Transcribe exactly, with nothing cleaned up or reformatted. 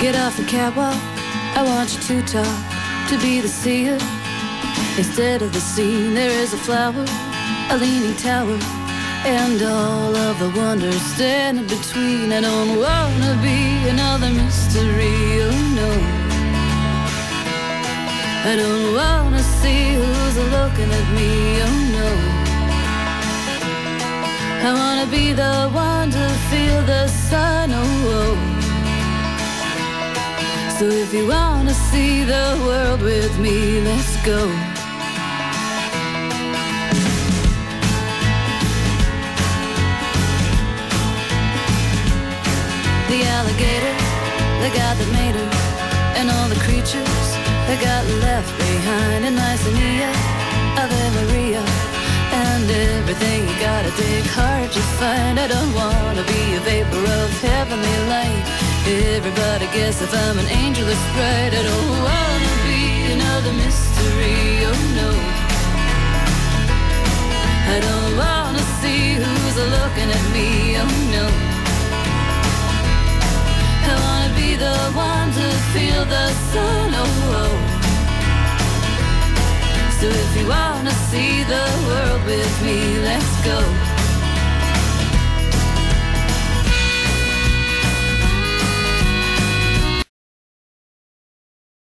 Get off the catwalk, I want you to talk, to be the seer. Instead of the scene, there is a flower, a leaning tower, and all of the wonders standing between. I don't wanna be another mystery, oh no. I don't wanna see who's looking at me, oh no. I wanna be the one to feel the sun, oh, oh. So if you wanna see the world with me, let's go. The alligator, the god that made her, and all the creatures that got left behind in Mycenae, Ave Maria, and everything you gotta dig hard to find. I don't wanna be a vapor of heavenly light. Everybody guess if I'm an angel or sprite. I don't wanna be another mystery, oh no. I don't wanna see who's looking at me, oh no. I wanna be the one to feel the sun, oh, oh. So if you wanna see the world with me, let's go.